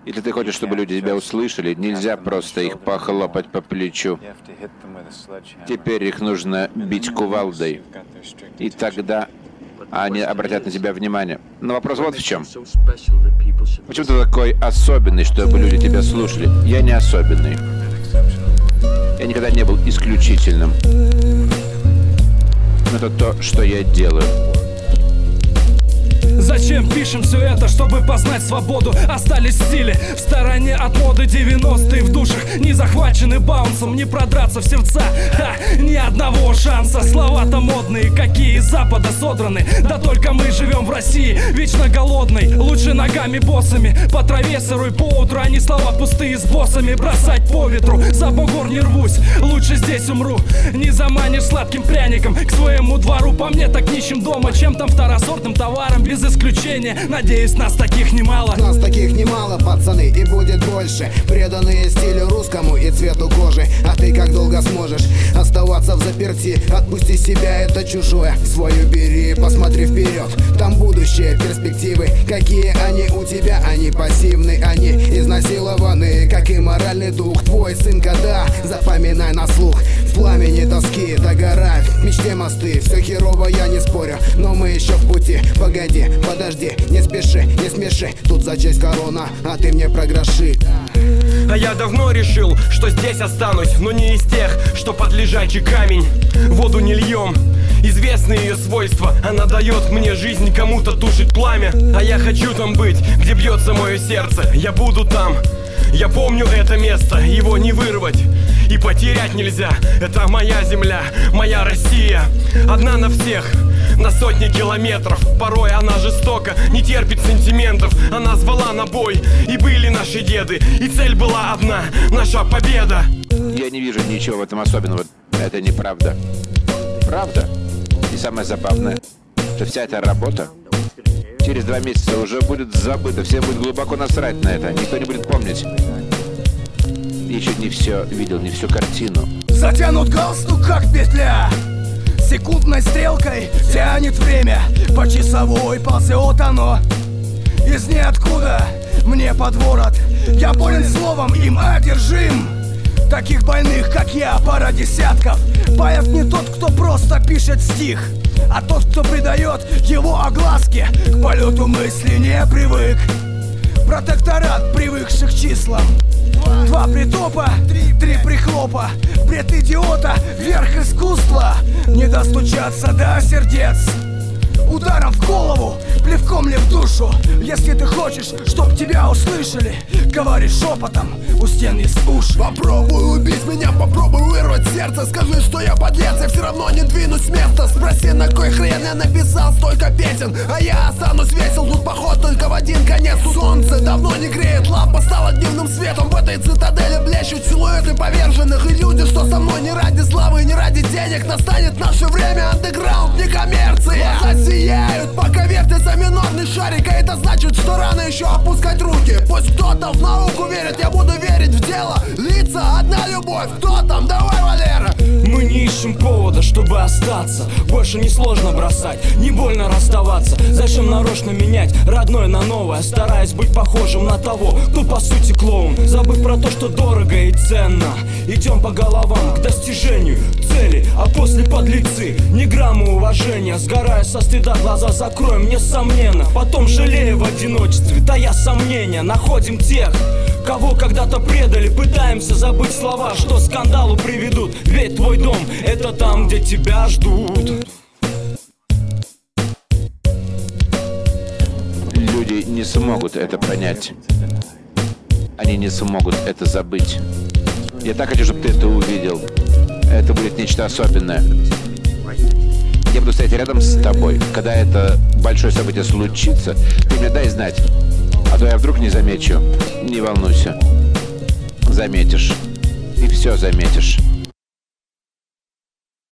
Если ты хочешь, чтобы люди тебя услышали, нельзя просто их похлопать по плечу. Теперь их нужно бить кувалдой. И тогда они обратят на тебя внимание. Но вопрос вот в чем. Почему ты такой особенный, чтобы люди тебя слушали? Я не особенный. Я никогда не был исключительным. Но это то, что я делаю. Зачем пишем все это, чтобы познать свободу? Остались в стиле, в стороне от моды 90-е в душах. Не захвачены баунсом, не продраться в сердца. Ни одного шанса, слова-то модные, какие из Запада содраны. Да только мы живем в России, вечно голодной. Лучше ногами боссами, по траве сырой по утру, а не слова пустые с боссами бросать по ветру. За бугор не рвусь, лучше здесь умру. Не заманишь сладким пряником к своему двору. По мне так нищим дома, чем там второсортным товаром. Без исключения, надеюсь, нас таких немало. Нас таких немало, пацаны, и будет больше. Преданные стилю русскому и цвету кожи. А ты как долго сможешь оставаться в заперти? Отпусти себя, это чужое. Свою бери, посмотри вперед. Там будущее, перспективы. Какие они у тебя? Они пассивны, они изнасилованы. Как и моральный дух, твой сын года. Запоминай на слух. В пламени тоски догорают в мечте мосты. Все херово, я не спорю, но мы еще в пути. Погоди, подожди, не спеши, не смеши. Тут за честь корона, а ты мне про гроши. А я давно решил, что здесь останусь, но не из тех, что под лежачий камень. Воду не льем, известны ее свойства. Она дает мне жизнь, кому-то тушит пламя. А я хочу там быть, где бьется мое сердце. Я буду там, я помню это место, его не вырвать и потерять нельзя. Это моя земля, моя Россия, одна на всех, на сотни километров. Порой она жестока, не терпит сантиментов. Она звала на бой, и были наши деды. И цель была одна, наша победа. Я не вижу ничего в этом особенного. Это неправда. Правда? И самое забавное, что вся эта работа через 2 месяца уже будет забыта. Всем будет глубоко насрать на это. Никто не будет помнить. Еще не все видел, не всю картину. Затянут галстук, как петля. Секундной стрелкой тянет время. По часовой ползет оно из ниоткуда мне под ворот. Я болен словом, им одержим. Таких больных, как я, пара десятков. Поэт не тот, кто просто пишет стих, а тот, кто придает его огласке. К полету мысли не привык. Протекторат привыкших к числам. 2 притопа, 3 прихлопа. Бред идиота, верх искусства. Не достучаться до сердец. Ударом в голову, плевком ли в душу. Если ты хочешь, чтоб тебя услышали, говори шепотом, у стен есть уши. Попробуй убить меня, попробуй вырвать сердце. Скажи, что я подлец, я все равно не двинусь с места. Спроси, на кой хрен я написал столько песен, а я останусь весел. Тут поход только в один конец. Солнце давно не греет, лампа стала дневным светом. В этой цитадели блещут силуэты поверженных. И люди, что со мной не ради славы, не ради денег. Настанет наше время, андеграунд, не коммерция. Сияют, пока вертится минорный шарик. А это значит, что рано еще опускать руки. Пусть кто-то в науку верит, я буду верить в дело. Лица, одна любовь, кто там? Давай, Валера. Мы не ищем повода, чтобы остаться. Больше не сложно бросать, не больно расставаться. Зачем нарочно менять родное на новое, стараясь быть похожим на того, кто по сути клоун. Забыв про то, что дорого и ценно. Идем по головам к достижению цели, а после подлецы. Ни грамма уважения, сгорая со стыда, глаза закроем, несомненно. Потом жалея в одиночестве, тая сомнения. Находим тех, кого когда-то предали. Пытаемся забыть слова, что скандалу приведут. Ведь твой дом — это там, где тебя ждут. Люди не смогут это понять. Они не смогут это забыть. Я так хочу, чтобы ты это увидел. Это будет нечто особенное. Я буду стоять рядом с тобой. Когда это большое событие случится, ты мне дай знать. А то я вдруг не замечу. Не волнуйся. Заметишь. И все заметишь.